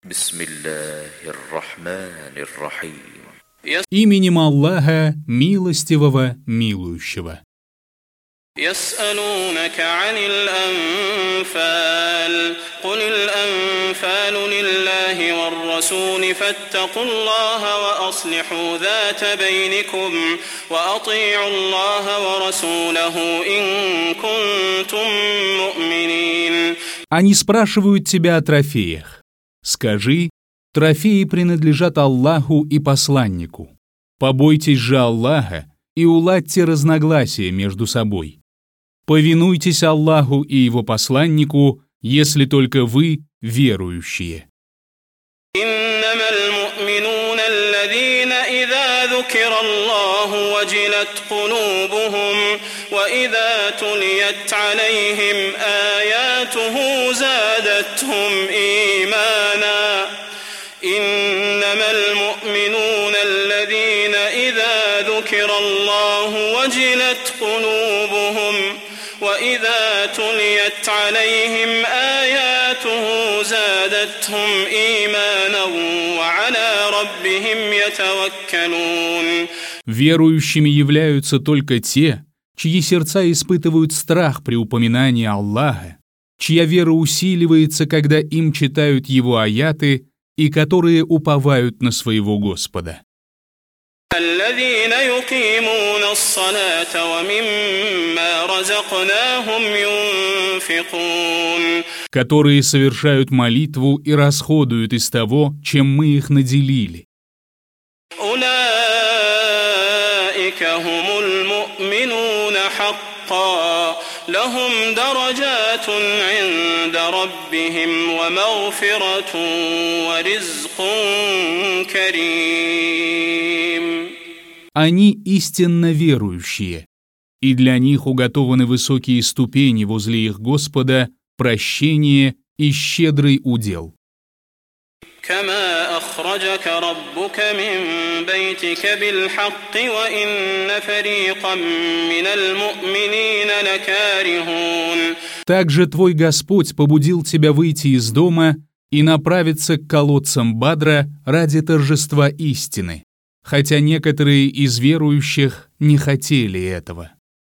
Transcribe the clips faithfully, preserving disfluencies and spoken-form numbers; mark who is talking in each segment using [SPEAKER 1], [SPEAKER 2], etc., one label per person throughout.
[SPEAKER 1] Бисмиллахир-рахманир-рахим.
[SPEAKER 2] Именем Аллаха, милостивого, милующего.
[SPEAKER 3] يسألونك عن الأنفال قل الأنفال لله والرسول فاتقوا الله وأصلحوا ذات بينكم وأطيعوا الله ورسوله إن كنتم مؤمنين.
[SPEAKER 2] Они спрашивают тебя о трофеях. Скажи, трофеи принадлежат Аллаху и посланнику. Побойтесь же Аллаха и уладьте разногласия между собой. Повинуйтесь Аллаху и Его посланнику, если только вы верующие.
[SPEAKER 3] إنما المؤمنون الذين إذا ذكر الله وجلت قلوبهم وإذا تليت عليهم آياته زادتهم إيمانا إنما المؤمنون الذين إذا ذكر الله وجلت قلوبهم وإذا تليت عليهم آياته زادتهم إيمانا وعلى ربهم يتوكلون.
[SPEAKER 2] Верующими являются только те, чьи сердца испытывают страх при упоминании Аллаха, чья вера усиливается, когда им читают Его аяты, и которые уповают на своего Господа.
[SPEAKER 3] الذين يقيمون الصلاة ومما رزقناهم ينفقون.
[SPEAKER 2] Которые совершают молитву и расходуют из того, чем мы их наделили.
[SPEAKER 3] أولئك هم المؤمنون حقا لهم درجات عند ربهم ومغفرة ورزق كريم.
[SPEAKER 2] Они истинно верующие, и для них уготованы высокие ступени возле их Господа, прощение и щедрый удел.
[SPEAKER 3] كما أخرجك ربك من بيتك بالحق وإن فريقا من المؤمنين لكارهون.
[SPEAKER 2] Также твой Господь побудил тебя выйти из дома и направиться к колодцам Бадра ради торжества истины, хотя некоторые из верующих не хотели этого.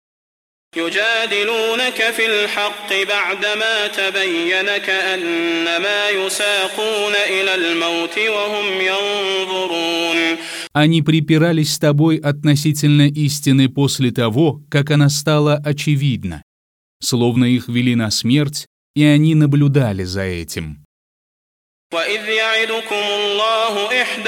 [SPEAKER 3] يجادلونك في الحق بعدما تبين كأنما يساقون إلى الموت وهم ينظرون.
[SPEAKER 2] Они припирались с тобой относительно истины после того, как она стала очевидна, словно их вели на смерть, и они наблюдали за этим.
[SPEAKER 3] وإذ يعدكم الله إحدى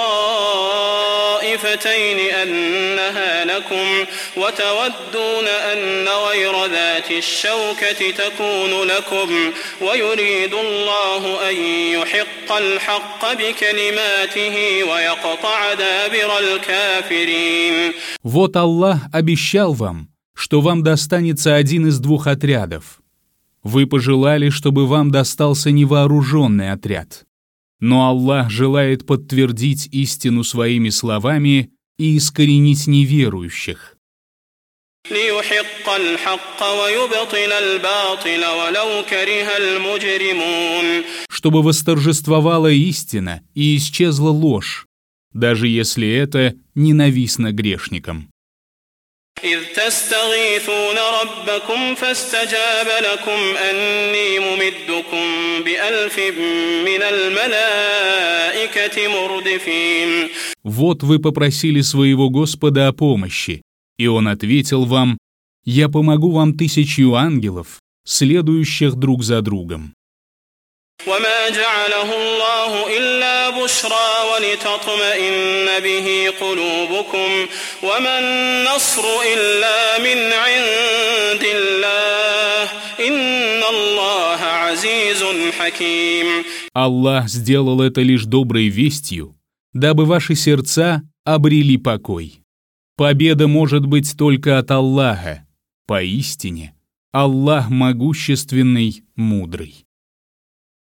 [SPEAKER 3] الطائفتين أنها لكم وتودون أن غير ذات الشوكة تكون لكم ويريد الله أن يحق الحق بكلماته ويقطع دابر الكافرين.
[SPEAKER 2] Вот Аллах обещал вам, что вам достанется один из двух отрядов. Вы пожелали, чтобы вам достался невооруженный отряд. Но Аллах желает подтвердить истину своими словами и искоренить неверующих.
[SPEAKER 3] ليحق الحق ويبطل الباطل ولو كره المجرمون.
[SPEAKER 2] Чтобы восторжествовала истина и исчезла ложь, даже если это ненавистно грешникам.
[SPEAKER 3] إذ تستغيثون ربكم فاستجاب لكم أني ممدكم بألف من الملائكة مردفين.
[SPEAKER 2] Вот вы попросили своего Господа о помощи, и Он ответил вам: «Я помогу вам тысячью ангелов, следующих друг за другом».
[SPEAKER 3] وما جعله الله إلا بشرى ولتطمئن به قلوبكم وما النصر إلا من عند الله إن الله عزيز حكيم.
[SPEAKER 2] Аллах сделал это лишь доброй вестью, дабы ваши сердца обрели покой. Победа может быть только от Аллаха. Поистине, Аллах могущественный, мудрый.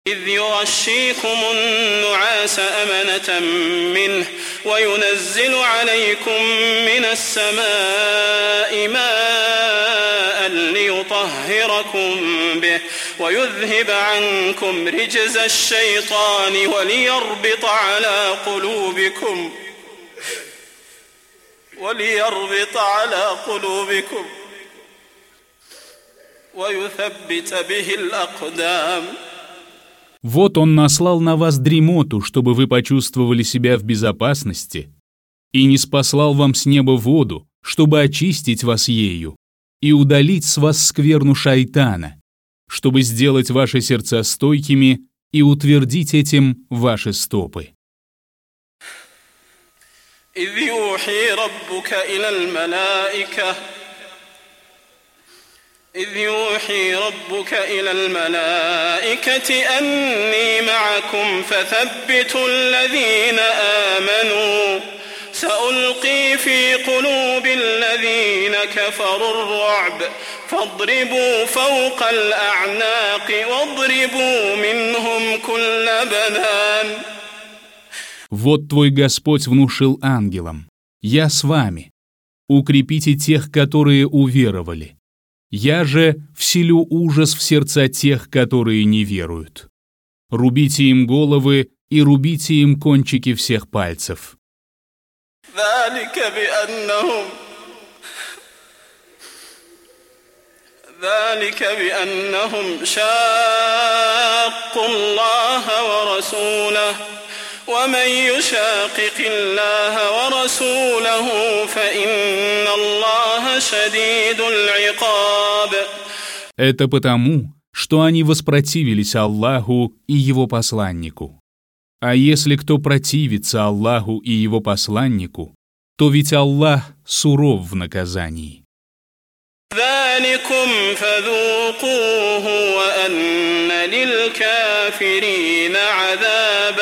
[SPEAKER 3] إذ يغشيكم النعاس أمنة منه وينزل عليكم من السماء ماء ليطهركم به ويذهب عنكم رجز الشيطان وليربط على قلوبكم وليربط على قلوبكم ويثبت به الأقدام.
[SPEAKER 2] Вот он наслал на вас дремоту, чтобы вы почувствовали себя в безопасности, и ниспослал вам с неба воду, чтобы очистить вас ею, и удалить с вас скверну шайтана, чтобы сделать ваши сердца стойкими и утвердить этим ваши стопы.
[SPEAKER 3] إذ يوحي ربك إلى الملائكة إذ يوحي ربك إلى الملائكة أني معكم فثبتوا الذين آمنوا سألقي في قلوب الذين كفروا الرعب فاضربوا فوق الأعناق واضربوا منهم كل بنان.
[SPEAKER 2] Вот твой Господь внушил ангелам: «Я с вами. Укрепите тех, которые уверовали. Я же вселю ужас в сердца тех, которые не веруют. Рубите им головы и рубите им кончики всех пальцев».
[SPEAKER 3] ذلك بأنهم ذلك بأنهم شاقوا الله ورسوله ومن يشاقق الله ورسوله فإن الله شديد العقاب.
[SPEAKER 2] Это потому, что они воспротивились Аллаху и Его посланнику. А если кто противится Аллаху и Его посланнику, то ведь Аллах суров в наказании.
[SPEAKER 3] ذلكم فذوقوه وأن للكافرين عذاب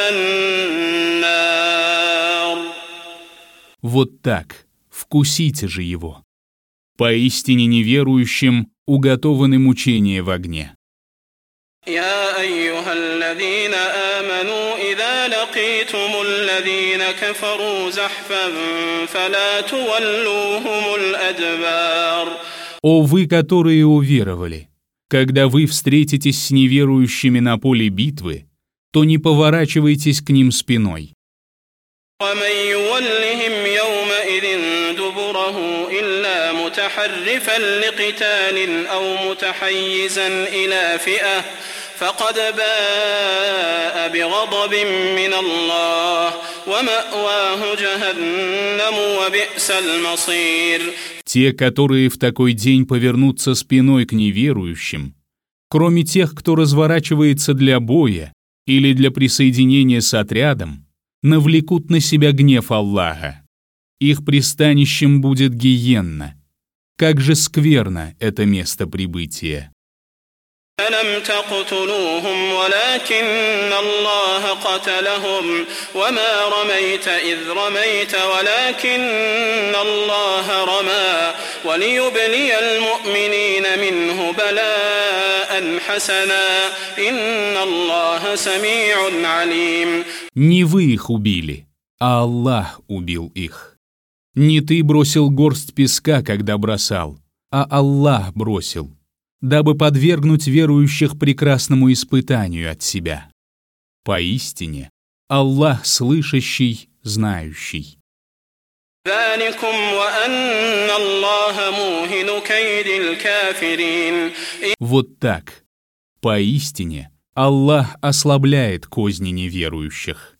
[SPEAKER 3] النار.
[SPEAKER 2] Вот так, вкусите же его. Поистине неверующим уготованы мучения в огне.
[SPEAKER 3] يا أيها الذين آمنوا إذا لقيتم الذين كفروا زحفا فلا تولوهم الأدبار.
[SPEAKER 2] О вы, которые уверовали, когда вы встретитесь с неверующими на поле битвы, то не поворачивайтесь к ним спиной.
[SPEAKER 3] ومن يولهم يومئذ دبره إلا متحرفا لقتال أو متحيزا إلى فئة فقد باء بغضب من الله ومأواه جهنم وبئس المصير.
[SPEAKER 2] Те, которые в такой день повернутся спиной к неверующим, кроме тех, кто разворачивается для боя или для присоединения с отрядом, навлекут на себя гнев Аллаха. Их пристанищем будет гиенна. Как же скверно это место прибытия.
[SPEAKER 3] ألم تقتلوهم ولكن الله قتلهم وما رميت إذ رميت ولكن الله رمى وليبلي المؤمنين منه بلاء حسنا إن الله سميع عليم.
[SPEAKER 2] Не вы их убили, а Аллах убил их. Не ты бросил горсть песка, когда бросал, а Аллах бросил, дабы подвергнуть верующих прекрасному испытанию от себя. Поистине, Аллах слышащий, знающий. Вот так. Поистине, Аллах ослабляет козни неверующих.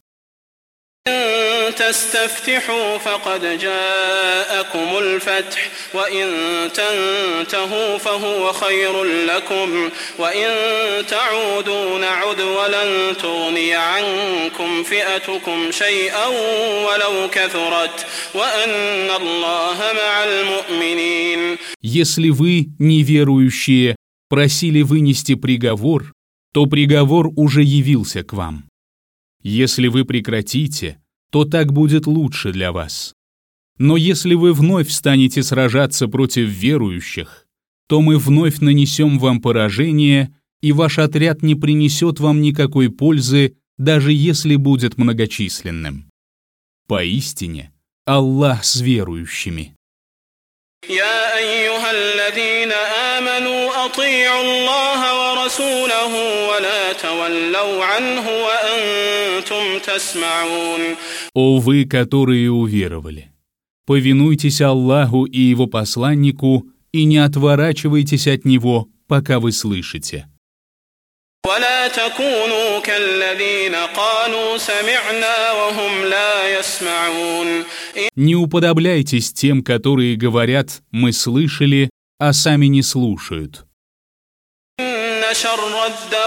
[SPEAKER 3] تستفتحوا فقد جاءكم الفتح وإن تنتهوا فهو خير لكم وإن تعودوا نعد ولن تغني عنكم فئتكم شيئا ولو كثرت وأن الله مع المؤمنين.
[SPEAKER 2] Если вы, неверующие, просили вынести приговор, то приговор уже явился к вам. Если вы прекратите, то так будет лучше для вас. Но если вы вновь станете сражаться против верующих, то мы вновь нанесем вам поражение, и ваш отряд не принесет вам никакой пользы, даже если будет многочисленным. Поистине, Аллах с верующими.
[SPEAKER 3] يا أيها الذين آمنوا أطيعوا الله ورسوله ولا تولوا عنه وأنتم تسمعون.
[SPEAKER 2] О вы, которые уверовали, повинуйтесь Аллаху и Его посланнику и не отворачивайтесь от Него, пока вы слышите.
[SPEAKER 3] ولا تكونوا كالذين قالوا سمعنا وهم لا يسمعون.
[SPEAKER 2] Не уподобляйтесь тем, которые говорят «мы слышали», а сами не слушают.
[SPEAKER 3] إن شر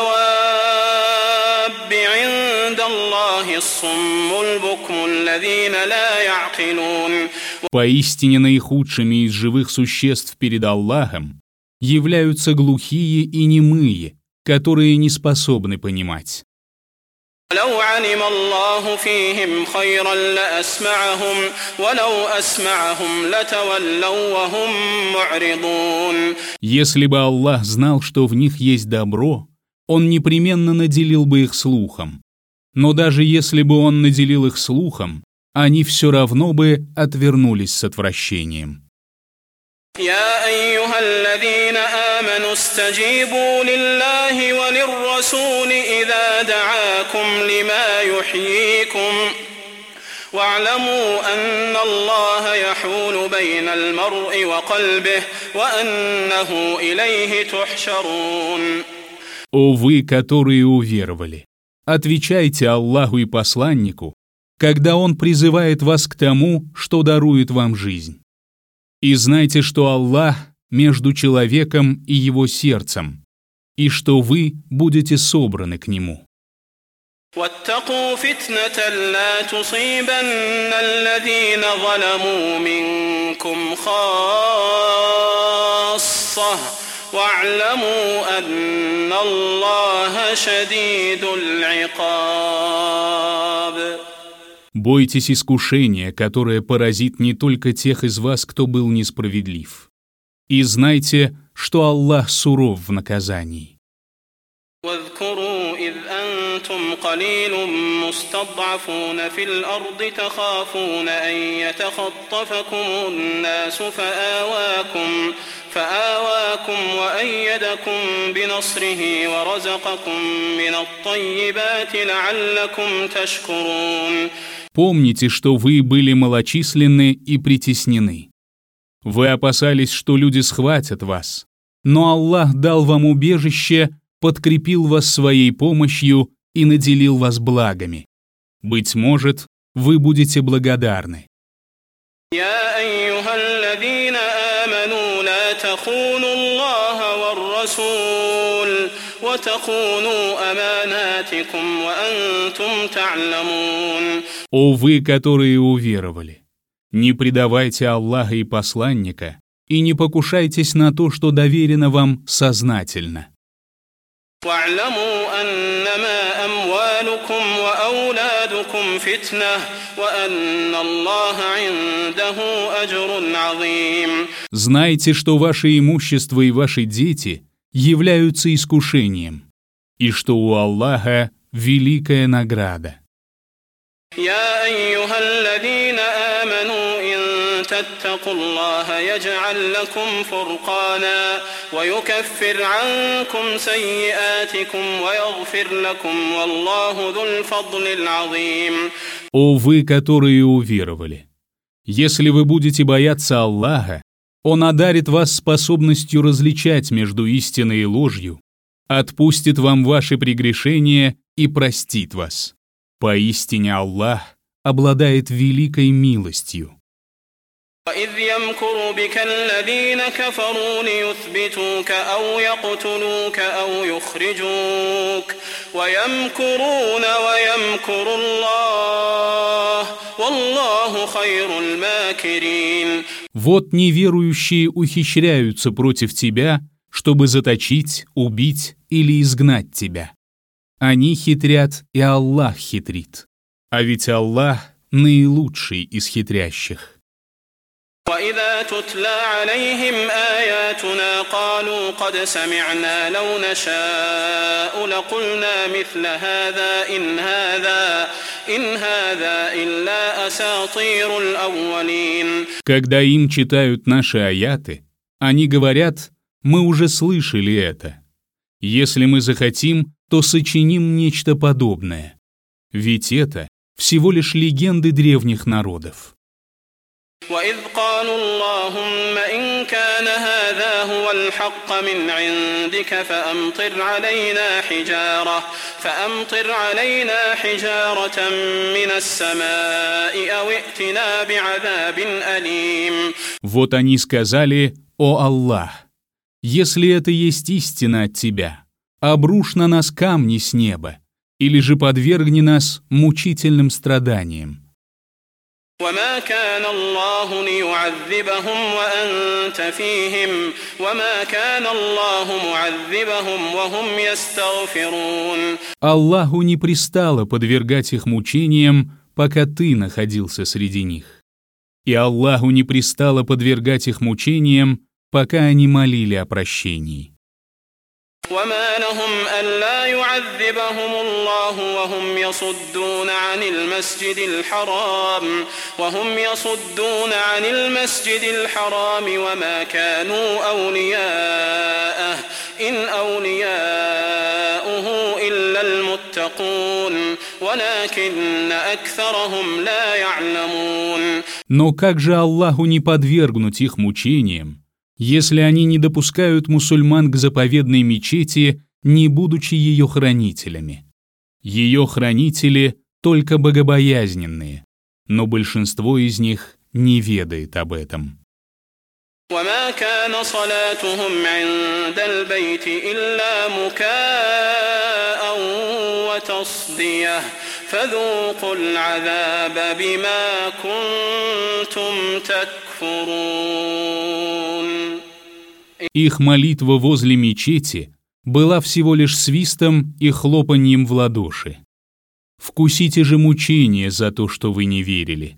[SPEAKER 3] الدواب عند الله الصم البكم الذين لا يعقلون.
[SPEAKER 2] Поистине наихудшими из живых существ перед Аллахом являются глухие и немые, которые не способны понимать.
[SPEAKER 3] لو علم الله فيهم خيرا لأسمعهم ولو أسمعهم لتولوا وهم معرضون.
[SPEAKER 2] Если бы Аллах знал, что в них есть добро, Он непременно наделил бы их слухом. Но даже если бы Он наделил их слухом, они все равно бы отвернулись с отвращением.
[SPEAKER 3] يا أيها الذين آمنوا استجيبوا لله وللرسول إذا دعاكم لما يحييكم واعلموا أن الله يحول بين المرء وقلبه وأنه إليه تحشرون.
[SPEAKER 2] О вы, которые уверовали, отвечайте Аллаху и посланнику, когда Он призывает вас к тому, что дарует вам жизнь. И знайте, что Аллах между человеком и его сердцем, и что вы будете собраны к Нему.
[SPEAKER 3] واتقوا فتنة لا تصيبن الذين ظلموا منكم خاصة واعلموا أن الله شديد العقاب.
[SPEAKER 2] Бойтесь искушения, которое поразит не только тех из вас, кто был несправедлив. И знайте, что Аллах суров в наказании.
[SPEAKER 3] واذكروا إذ أنتم قليل مستضعفون في الأرض تخافون أن يتخطفكم الناس فآواكم فآواكم وأيدكم بنصره ورزقكم من الطيبات لعلكم تشكرون.
[SPEAKER 2] Помните, что вы были малочисленны и притеснены. Вы опасались, что люди схватят вас, но Аллах дал вам убежище, подкрепил вас своей помощью и наделил вас благами. Быть может, вы будете благодарны.
[SPEAKER 3] يا أيها الذين آمنوا لا تخونوا الله والرسول وتخونوا أماناتكم وأنتم تعلمون.
[SPEAKER 2] О вы, которые уверовали, не предавайте Аллаха и посланника и не покушайтесь на то, что доверено вам сознательно.
[SPEAKER 3] واعلموا أنما أموالكم وأولادكم فتنة وأن الله عنده أجر عظيم.
[SPEAKER 2] Знайте, что ваше имущество и ваши дети являются искушением, и что у Аллаха великая награда.
[SPEAKER 3] يا أيها الذين آمنوا إن تتقوا الله يجعل لكم فرقانا ويكفر عنكم سيئاتكم ويغفر لكم والله ذو الفضل العظيم.
[SPEAKER 2] О вы, которые уверовали, если вы будете бояться Аллаха, Он одарит вас способностью различать между истиной и ложью, отпустит вам ваши прегрешения и простит вас. Поистине Аллах обладает великой милостью.
[SPEAKER 3] وإذ يمكر بك الذين كفروا ليثبتوك أو يقتلوك أو يخرجوك ويمكرون ويمكر الله والله خير الماكرين.
[SPEAKER 2] Вот неверующие ухищряются против тебя, чтобы заточить, убить или изгнать тебя. Они хитрят, и Аллах хитрит. А ведь Аллах наилучший из хитрящих.
[SPEAKER 3] وإذا تتلى عليهم آياتنا قالوا قد سمعنا لو نشاء لقلنا مثل هذا إن هذا إن هذا إلا أساطير الأولين.
[SPEAKER 2] Когда им читают наши аяты, они говорят: мы уже слышали это. Если мы захотим, то сочиним нечто подобное. Ведь это всего лишь легенды древних народов.
[SPEAKER 3] وإذ قالوا اللهم إن كان هذا هو الحق من عندك فأمطر علينا حجارة فأمطر علينا حجارة من السماء أو ائتنا بعذاب أليم.
[SPEAKER 2] Вот они сказали: «О Аллах, если это есть истина от Тебя, обрушь на нас камни с неба, или же подвергни нас мучительным страданиям».
[SPEAKER 3] وما كان الله ليعذبهم وأنت فيهم وما كان الله معذبهم وهم يستغفرون.
[SPEAKER 2] Аллаху не пристало подвергать их мучениям, пока ты находился среди них. И Аллаху не пристало подвергать их мучениям, пока они молили о прощении.
[SPEAKER 3] وما لهم ألا يعذبهم الله وهم يصدون عن المسجد الحرام وهم يصدون عن المسجد الحرام وما كانوا أولياءه إن أولياؤه إلا المتقون ولكن أكثرهم لا يعلمون.
[SPEAKER 2] Но как же Аллаху не подвергнуть их мучениям, если они не допускают мусульман к заповедной мечети, не будучи ее хранителями? Ее хранители только богобоязненные, но большинство из них не ведает об этом.
[SPEAKER 3] وما كان صلاتهم عند البيت إلا مكاء وتصدية فذوقوا العذاب بما كنتم تكفرون.
[SPEAKER 2] Их молитва возле мечети была всего лишь свистом и хлопаньем в ладоши. Вкусите же мучения за то, что вы не верили.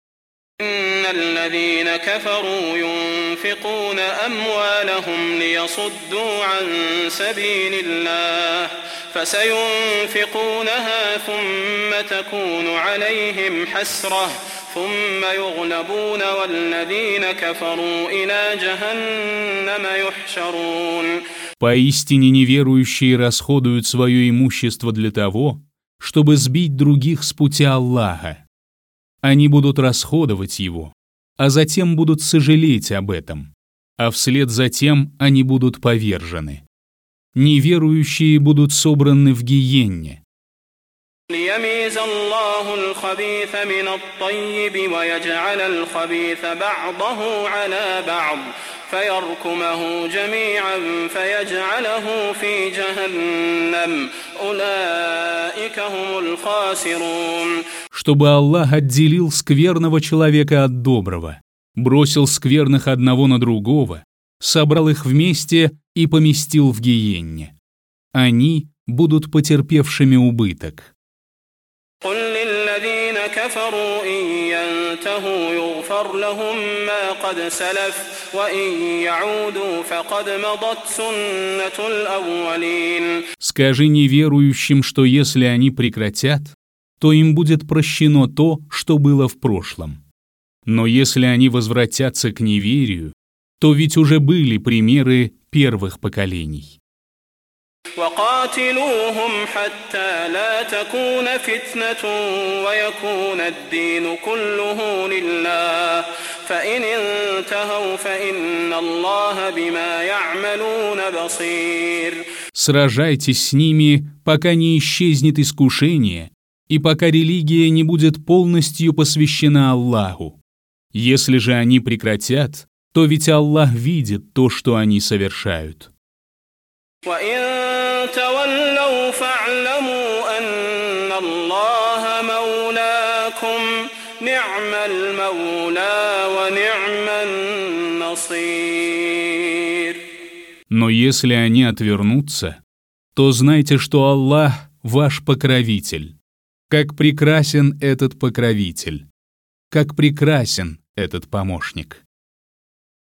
[SPEAKER 3] الذين كفروا ينفقون أموالهم ليصدوا عن سبيل الله فسينفقونها ثم تكون عليهم حسرة ثم يغلبون والذين كفروا إلى جهنم يحشرون.
[SPEAKER 2] Поистине неверующие расходуют свое имущество для того, чтобы сбить других с пути Аллаха. Они будут расходовать его, а затем будут сожалеть об этом, а вслед за тем они будут повержены. Неверующие будут собраны в гиенне.
[SPEAKER 3] ليميز الله الخبيث من الطيب ويجعل الخبيث بعضه على بعض فيركمه جميعا فيجعله في جهنم أولئك هم الخاسرون.
[SPEAKER 2] Чтобы Аллах отделил скверного человека от доброго, бросил скверных одного на другого, собрал их вместе и поместил в гиенне. Они будут потерпевшими убыток.
[SPEAKER 3] قل للذين كفروا إن ينتهوا يغفر لهم ما قد سلف وإن يعودوا فقد مضت سنة الأولين.
[SPEAKER 2] Скажи неверующим, что если они прекратят, то им будет прощено то, что было в прошлом. Но если они возвратятся к неверию, то ведь уже были примеры первых поколений.
[SPEAKER 3] وقاتلوهم حتى لا تكون فتنة ويكون الدين كله لله فإن انتهوا فإن الله بما يعملون بصير.
[SPEAKER 2] Сражайтесь с ними, пока не исчезнет искушение, и пока религия не будет полностью посвящена Аллаху. Если же они прекратят, то ведь Аллах видит то, что они совершают.
[SPEAKER 3] وإن تولوا فاعلموا أن الله مولاكم نعم المولى ونعم النصير.
[SPEAKER 2] Но если они отвернутся, то знайте, что Аллах ваш покровитель. Как прекрасен этот покровитель, как прекрасен этот помощник.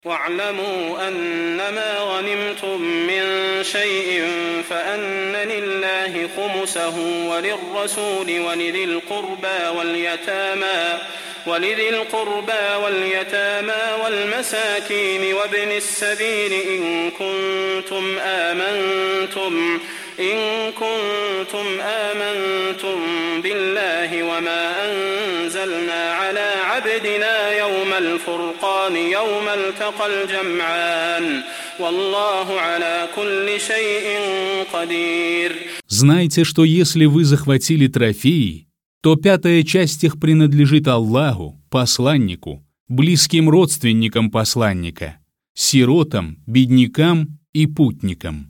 [SPEAKER 3] واعلموا أنما غنمتم من شيء فأن لله خمسه وللرسول ولذي القربى واليتامى ولذي القربى واليتامى والمساكين وابن السبيل إن كنتم آمنتم إن كنتم آمنتم بالله وما أنزلنا على عبدنا يوم الفرقان يوم التقى الجمعان والله على كل شيء قدير.
[SPEAKER 2] Знайте, что если вы захватили трофеи, то пятая часть их принадлежит Аллаху, посланнику, близким родственникам посланника, сиротам, беднякам и путникам.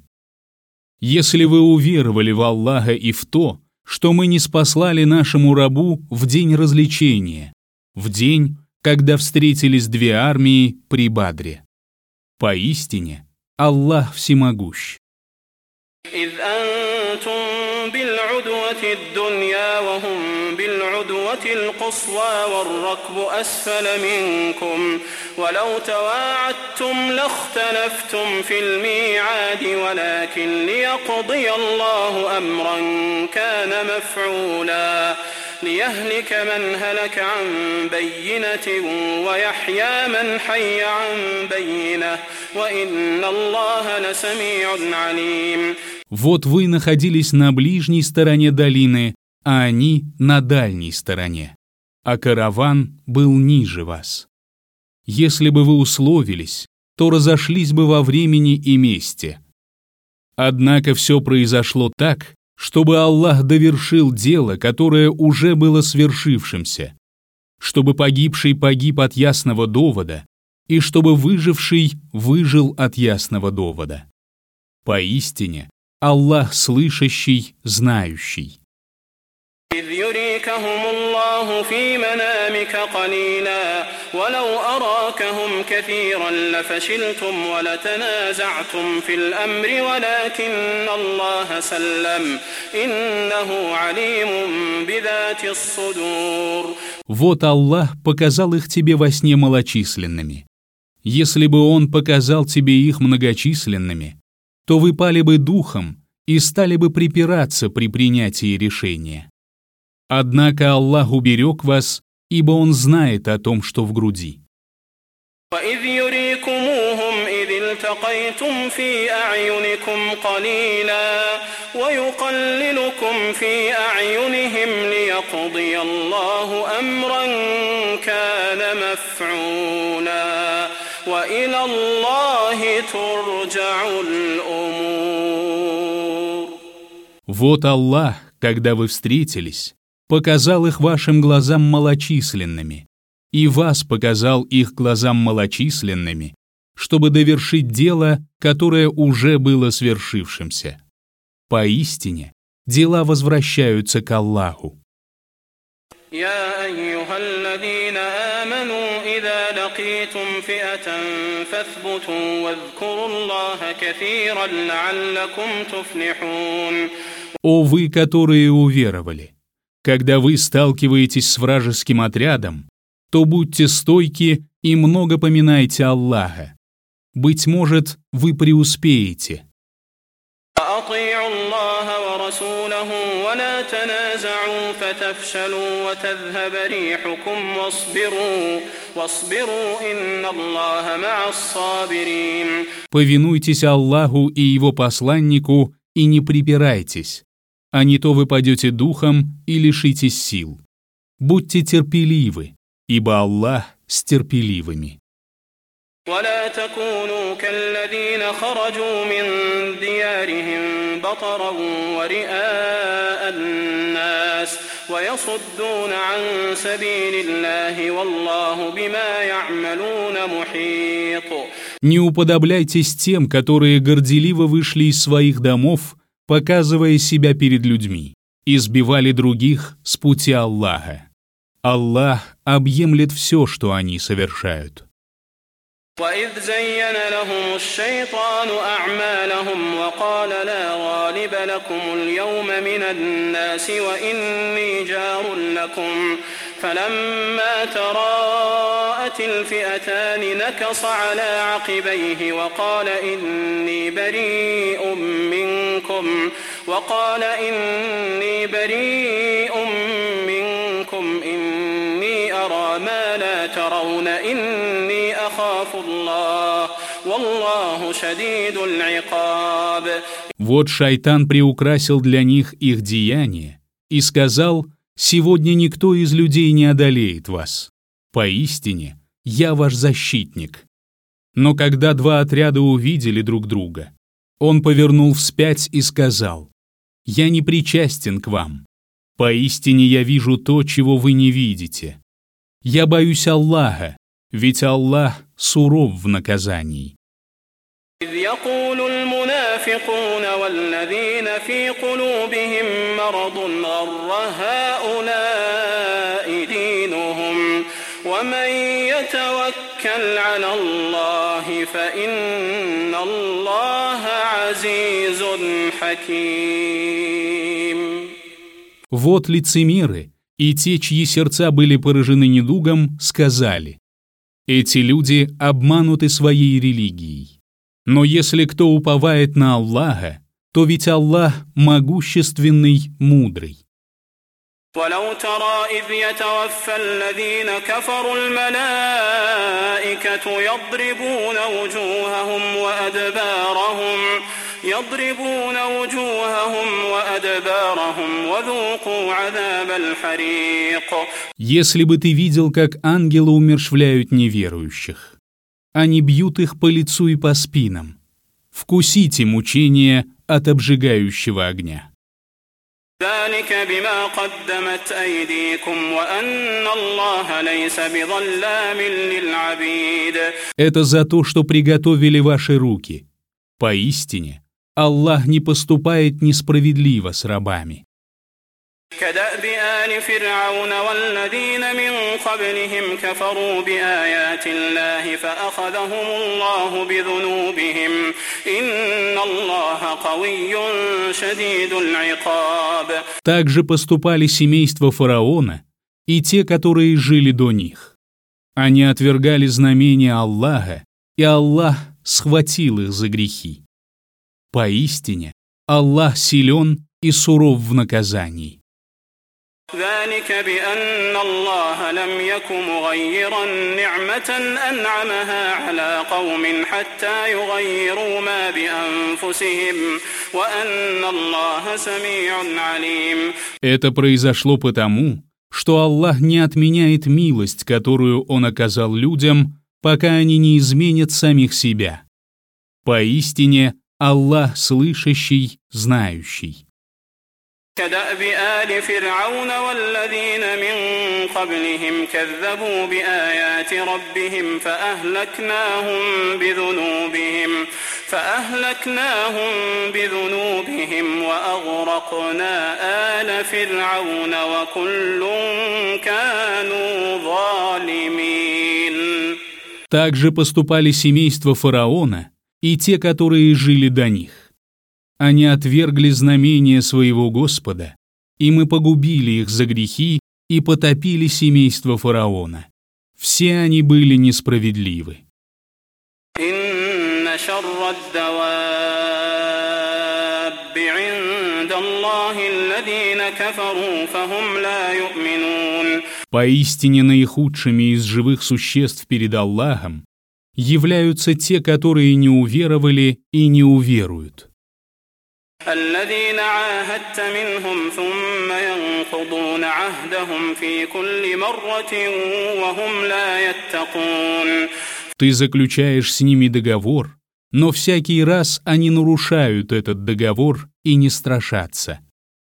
[SPEAKER 2] Если вы уверовали в Аллаха и в то, что мы ниспослали нашему рабу в день развлечения, в день, когда встретились две армии при Бадре. Поистине, Аллах всемогущ.
[SPEAKER 3] إذ أنتم بالعدوة الدنيا وهم بالعدوة القصوى والركب أسفل منكم ولو تواعدتم لاختلفتم في الميعاد ولكن ليقضي الله أمرا كان مفعولا ليهلك من هلك عن بينة ويحيى من حي عن بينة وإن الله لسميع عليم.
[SPEAKER 2] Вот вы находились на ближней стороне долины, а они на дальней стороне, а караван был ниже вас. Если бы вы условились, то разошлись бы во времени и месте. Однако все произошло так, чтобы Аллах довершил дело, которое уже было свершившимся, чтобы погибший погиб от ясного довода, и чтобы выживший выжил от ясного довода. Поистине, Аллах слышащий, знающий.
[SPEAKER 3] إذ يريكهم الله في منامك قليلا ولو أراكهم كثيرا لفشلتم ولتنازعتم في الأمر ولكن الله سلم إنه عليم بذات الصدور.
[SPEAKER 2] Вот Аллах показал их тебе во сне малочисленными. Если бы Он показал тебе их многочисленными, то вы пали бы духом и стали бы припираться при принятии решения. Однако Аллах уберег вас, ибо Он знает о том, что в груди.
[SPEAKER 3] وإذ يريكموهم إذ التقيتم في أعينكم قليلا ويقللكم في أعينهم ليقضي الله أمرا كان مفعولا وإلى الله ترجع الأمور.
[SPEAKER 2] Вот Аллах, когда вы встретились, показал их вашим глазам малочисленными, и вас показал их глазам малочисленными, чтобы довершить дело, которое уже было свершившимся. Поистине, дела возвращаются к Аллаху.
[SPEAKER 3] يا أيها الذين آمنوا إذا لقيتم فئة فاثبتوا واذكروا الله كثيرا لعلكم تفلحون.
[SPEAKER 2] О вы, которые уверовали! Когда вы сталкиваетесь с вражеским отрядом, то будьте стойки и много поминайте Аллаха. Быть может, вы преуспеете.
[SPEAKER 3] أطيعوا الله ورسوله ولا تنازعوا فتفشلوا وتذهب ريحكم واصبروا واصبروا إن الله مع الصابرين.
[SPEAKER 2] Повинуйтесь Аллаху и Его посланнику и не припирайтесь, а не то вы падете духом и лишитесь сил. Будьте терпеливы, ибо Аллах с терпеливыми.
[SPEAKER 3] ولا تكونوا كالذين خرجوا من ديارهم بطرا ورئاء الناس ويصدون عن سبيل الله والله بما يعملون محيط.
[SPEAKER 2] Не уподобляйтесь тем, которые горделиво вышли из своих домов, показывая себя перед людьми, и сбивали других с пути Аллаха. Аллах объемлет все, что они совершают.
[SPEAKER 3] وإذ زين لهم الشيطان أعمالهم وقال لا غالب لكم اليوم من الناس وإني جار لكم فلما تراءت الفئتان نكص على عقبيه وقال إني بريء منكم وقال إني بريء منكم إني أرى ما لا ترون إني أخاف الله والله شديد العقاب.
[SPEAKER 2] Вот шайтан приукрасил для них их деяния и сказал: «Сегодня никто из людей не одолеет вас. Поистине, я ваш защитник». Но когда два отряда увидели друг друга, он повернул вспять и сказал: «Я не причастен к вам. Поистине я вижу то, чего вы не видите. Я боюсь Аллаха, ведь Аллах суров в наказании».
[SPEAKER 3] إذ يقول المنافقون والذين في قلوبهم مرض غر هؤلاء دينهم ومن يتوكل على الله فإن الله عزيز حكيم.
[SPEAKER 2] Вот лицемеры и те, чьи сердца были поражены недугом, сказали: «Эти люди обмануты своей религией. Но если кто уповает на Аллаха, то ведь Аллах могущественный, мудрый».
[SPEAKER 3] ولو ترى إذ يتوفى الذين كفروا الملائكة يضربون وجوههم وأدبارهم يضربون وجوههم وأدبارهم وذوقوا عذاب الحريق.
[SPEAKER 2] Если бы ты видел, как ангелы умерщвляют неверующих, они бьют их по лицу и по спинам. Вкусите мучения от обжигающего огня.
[SPEAKER 3] ذلك بما قدمت أيديكم وأن الله ليس بظلام للعبيد.
[SPEAKER 2] Это за то, что приготовили ваши руки. Поистине, Аллах не поступает несправедливо с рабами.
[SPEAKER 3] كدأب آل فرعون والذين من قبلهم كفروا بآيات الله فأخذهم الله بذنوبهم إن الله قوي شديد العقاب.
[SPEAKER 2] Так же поступали семейство фараона и те, которые жили до них. Они отвергали знамения Аллаха, и Аллах схватил их за грехи. Поистине, Аллах силен и суров в наказании.
[SPEAKER 3] ذلك بأن الله لم يك مغيرا نعمة أنعمها على قوم حتى يغيروا ما بأنفسهم وأن الله سميع عليم.
[SPEAKER 2] Это произошло потому, что Аллах не отменяет милость, которую Он оказал людям, пока они не изменят самих себя. Поистине, Аллах слышащий, знающий.
[SPEAKER 3] كدأب آل فرعون والذين من قبلهم كذبوا بآيات ربهم فأهلكناهم بذنوبهم فأهلكناهم بذنوبهم وأغرقنا آل فرعون وكل كانوا ظالمين.
[SPEAKER 2] Так же поступали семейства фараона и те, которые жили до них. Они отвергли знамения своего Господа, и мы погубили их за грехи и потопили семейство фараона. Все они были несправедливы.
[SPEAKER 3] إن شر الدواب عند الله الذين كفروا فهم لا يؤمنون.
[SPEAKER 2] Поистине наихудшими из живых существ перед Аллахом являются те, которые не уверовали и не уверуют.
[SPEAKER 3] الذين عاهدت منهم ثم ينقضون عهدهم في كل مرة وهم لا يتقون.
[SPEAKER 2] Ты заключаешь с ними договор, но всякий раз они нарушают этот договор и не страшатся.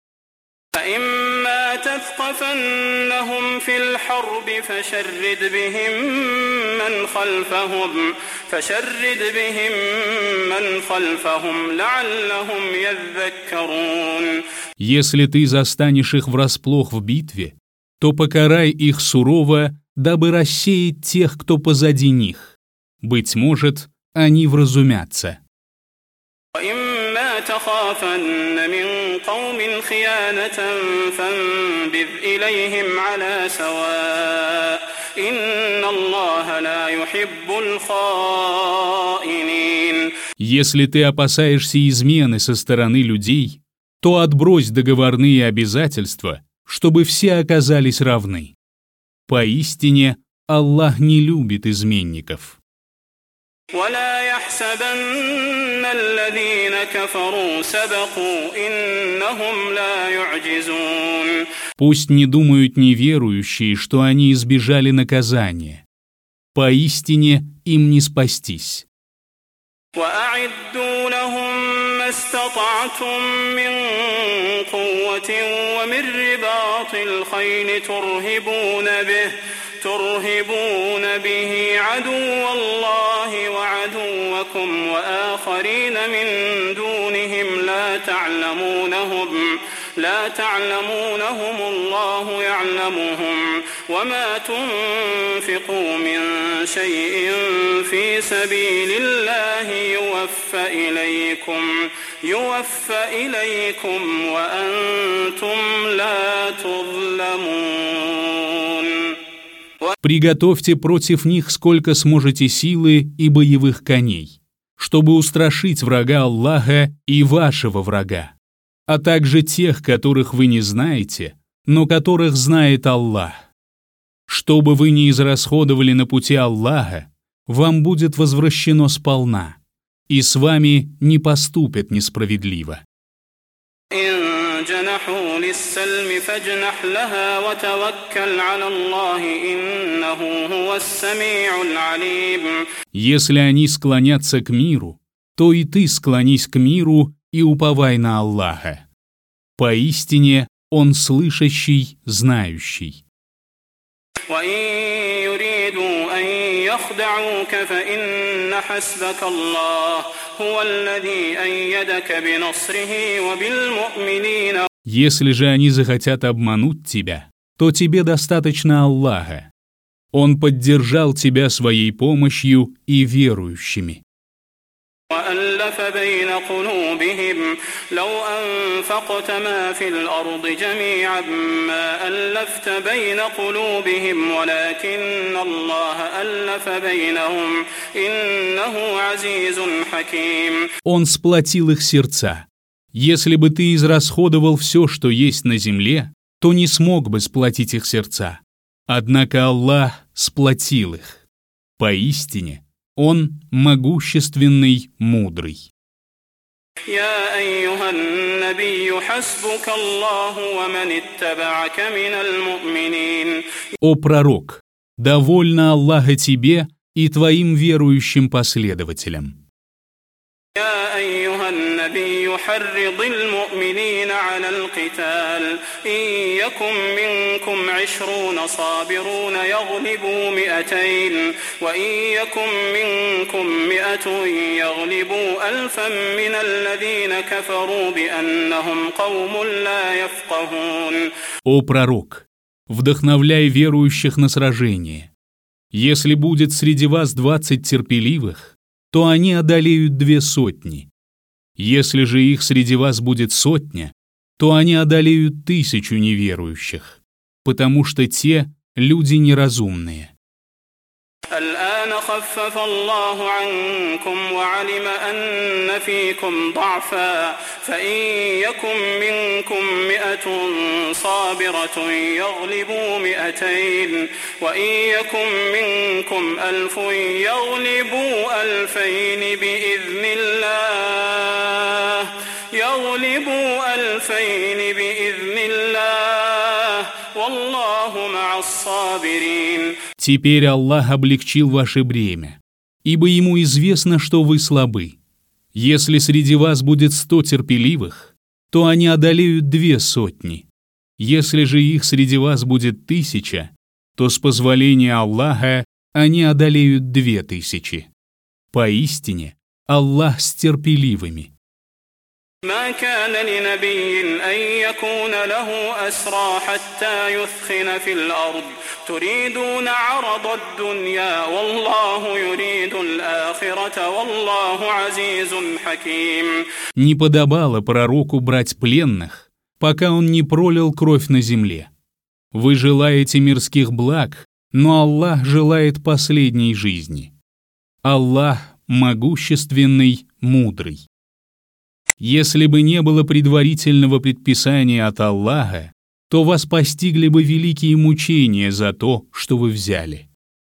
[SPEAKER 3] فإما تثقفنهم في الحرب فشرد بهم من خلفهم فشرد بهم من خلفهم لعلهم يذكرون.
[SPEAKER 2] Если ты застанешь их врасплох в битве, то покарай их сурово, дабы рассеять тех, кто позади них. Быть может, они вразумятся.
[SPEAKER 3] وإما تخافن من قوم خيانة فانبذ إليهم على سواء إن الله لا يحب الخائنين.
[SPEAKER 2] Если ты опасаешься измены со стороны людей, то отбрось договорные обязательства, чтобы все оказались равны. Поистине, Аллах не любит изменников.
[SPEAKER 3] ولا يحسبن الذين كفروا سبقوا إنهم لا يعجزون.
[SPEAKER 2] Пусть не думают неверующие, что они избежали наказания. Поистине, им не спастись.
[SPEAKER 3] وأعدوا لهم ما استطعتم من قوة ومن رباط الخيل ترهبون به ترهبون به عدو الله وعدوكم وآخرين من دونهم لا تعلمونهم لا تعلمونهم الله يعلمهم وما تنفقوا من شيء في سبيل الله يوفى إليكم يوفى إليكم وأنتم لا تظلمون.
[SPEAKER 2] Приготовьте против них сколько сможете силы и боевых коней, чтобы устрашить врага Аллаха и вашего врага, а также тех, которых вы не знаете, но которых знает Аллах. Что бы вы ни израсходовали на пути Аллаха, вам будет возвращено сполна, и с вами не поступят несправедливо.
[SPEAKER 3] جنحوا للسلم فاجنح لها وتوكل على الله إنه هو السميع العليم.
[SPEAKER 2] Если они склонятся к миру, то и ты склонись к миру и уповай на Аллаха. Поистине, Он слышащий, знающий.
[SPEAKER 3] وإن يريدوا أن يخدعوك فإن حسبك الله هو الذي أيدك بنصره وبالمؤمنين.
[SPEAKER 2] Если же они захотят обмануть тебя, то тебе достаточно Аллаха. Он поддержал тебя своей помощью и верующими.
[SPEAKER 3] وألف بين قلوبهم لو أنفقت ما في الأرض جميعا ما ألفت بين قلوبهم ولكن الله ألف بينهم إنه عزيز حكيم.
[SPEAKER 2] Он сплотил их сердца. Если бы ты израсходовал все, что есть на земле, то не смог бы сплотить их сердца. Однако Аллах сплотил их. Поистине, Он могущественный, мудрый.
[SPEAKER 3] يا أيها النبي حسبك الله ومن اتبعك من المؤمنين.
[SPEAKER 2] О пророк, довольно Аллаха тебе и твоим верующим последователям.
[SPEAKER 3] يا أيها النبي حرض المؤمنين على القتال إن يكن منكم عشرون صابرون يغلبوا مئتين وإن يكن منكم مئة يغلبوا ألفا من الذين كفروا بأنهم قوم لا يفقهون.
[SPEAKER 2] О пророк, вдохновляй верующих на сражение. Если будет среди вас двадцать терпеливых, то они одолеют две сотни. Если же их среди вас будет сотня, то они одолеют тысячу неверующих, потому что те люди неразумные.
[SPEAKER 3] الآن خفف الله عنكم وعلم أن فيكم ضعفا فإن يكن منكم مئة صابرة يغلبوا مئتين وإن يكن منكم ألف يغلبوا ألفين بإذن الله يغلبوا ألفين بإذن الله والله مع الصابرين.
[SPEAKER 2] Теперь Аллах облегчил ваше бремя, ибо Ему известно, что вы слабы. Если среди вас будет сто терпеливых, то они одолеют две сотни. Если же их среди вас будет тысяча, то с позволения Аллаха они одолеют две тысячи. Поистине, Аллах с терпеливыми.
[SPEAKER 3] ما كان لنبي أن يكون له أسرى حتى يثخن في الأرض تريدون عرض الدنيا والله يريد الآخرة والله عزيز حكيم.
[SPEAKER 2] Не подобало пророку брать пленных, пока он не пролил кровь на земле. Вы желаете мирских благ, но Аллах желает последней жизни. Аллах могущественный, мудрый. Если бы не было предварительного предписания от Аллаха, то вас постигли бы великие мучения за то, что вы взяли.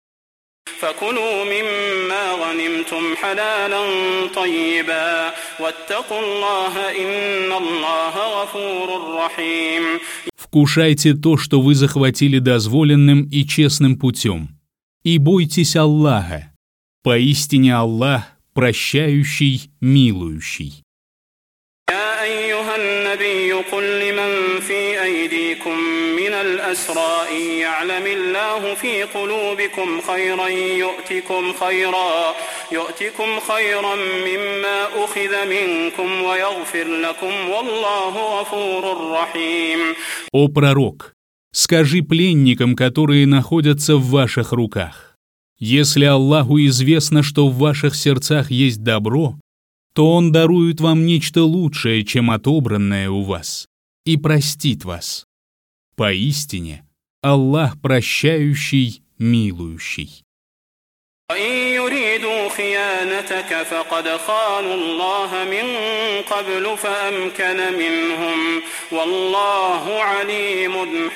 [SPEAKER 3] فكلوا مما غنمتم حلالا طيبا واتقوا الله إن الله غفور رحيم.
[SPEAKER 2] Вкушайте то, что вы захватили дозволенным и честным путем, и бойтесь Аллаха. Поистине Аллах прощающий, милующий.
[SPEAKER 3] يا أيها النبي قل لمن في أيديكم من الأسرى إن يعلم الله في قلوبكم خيرا يؤتكم خيرا يؤتكم خيرا مما أخذ منكم ويغفر لكم والله غفور رحيم.
[SPEAKER 2] О пророк, скажи пленникам, которые находятся в ваших руках: если Аллаху известно, что в ваших сердцах есть добро, то Он дарует вам нечто лучшее, чем отобранное у вас, и простит вас. Поистине, Аллах прощающий, милующий.
[SPEAKER 3] وإن يريدوا خيانتك فقد خانوا الله من قبل فأمكن منهم والله عليم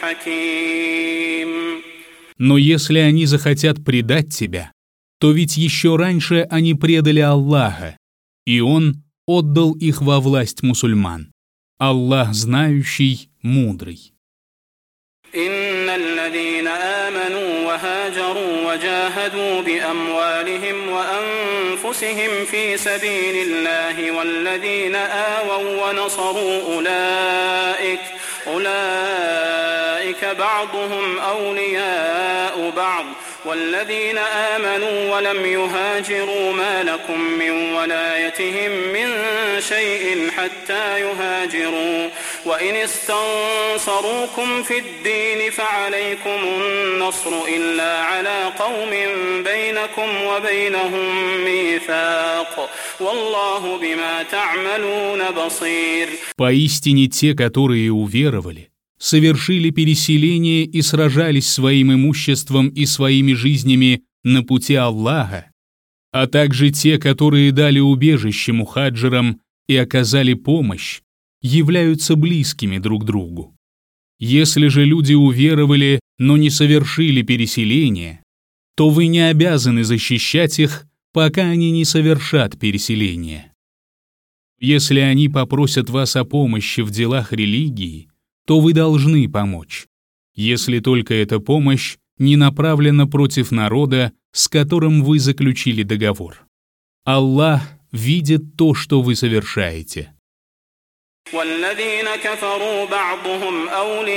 [SPEAKER 3] حكيم.
[SPEAKER 2] Но если они захотят предать тебя, то ведь еще раньше они предали Аллаха, и Он отдал их во власть мусульман. Аллах знающий, мудрый.
[SPEAKER 3] إن الذين آمنوا وهاجروا وجاهدوا بأموالهم وأنفسهم في سبيل الله والذين آووا ونصروا أولئك أولئك بعضهم أولياء بعض والذين آمنوا ولم يهاجروا ما لكم من ولايتهم من شيء حتى يهاجروا وإن استنصروكم في الدين فعليكم النصر إلا على قوم بينكم وبينهم ميثاق والله بما تعملون بصير.
[SPEAKER 2] Поистине те, которые уверовали, совершили переселение и сражались своим имуществом и своими жизнями на пути Аллаха, а также те, которые дали убежище мухаджирам и оказали помощь, являются близкими друг другу. Если же люди уверовали, но не совершили переселение, то вы не обязаны защищать их, пока они не совершат переселение. Если они попросят вас о помощи в делах религии, то вы должны помочь, если только эта помощь не направлена против народа, с которым вы заключили договор. Аллах видит то, что вы совершаете.
[SPEAKER 3] والذين كفروا بعضهم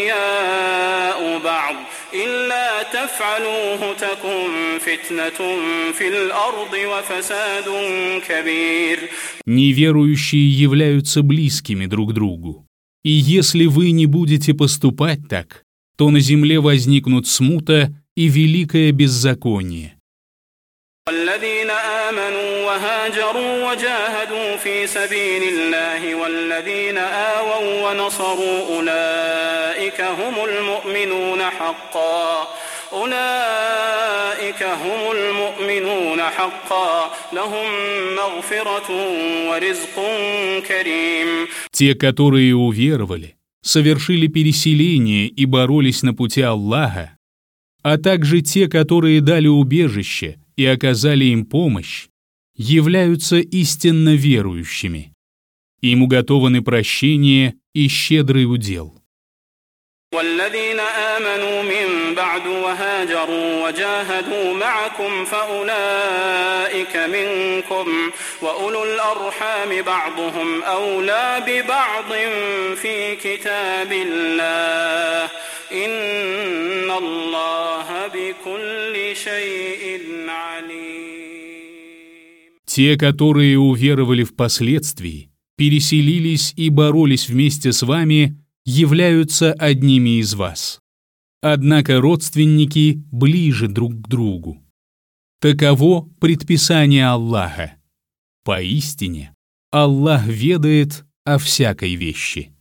[SPEAKER 3] أولياء بعض إلا تفعلوه تكن فتنة في الأرض وفساد كبير.
[SPEAKER 2] Неверующие являются близкими друг другу. И если вы не будете поступать так, то на земле возникнут смута и великое беззаконие.
[SPEAKER 3] والذين آمنوا وهاجروا وجاهدوا في سبيل الله والذين آووا ونصروا أولئك هم المؤمنون حقا أولئك هم المؤمنون حقا لهم مغفرة ورزق كريم.
[SPEAKER 2] Те, которые уверовали, совершили переселение и боролись на пути Аллаха, а также те, которые дали убежище и оказали им помощь, являются истинно верующими. Им уготованы прощение и щедрый удел.
[SPEAKER 3] والذين آمنوا من بعد وهاجروا وجاهدوا معكم فأولئك منكم وأولو الأرحام بعضهم أولى ببعض في كتاب الله إن الله بكل شيء عليم.
[SPEAKER 2] Те, которые уверовали впоследствии, переселились и боролись вместе с вами, являются одними из вас. Однако родственники ближе друг к другу. Таково предписание Аллаха. Поистине, Аллах ведает о всякой вещи.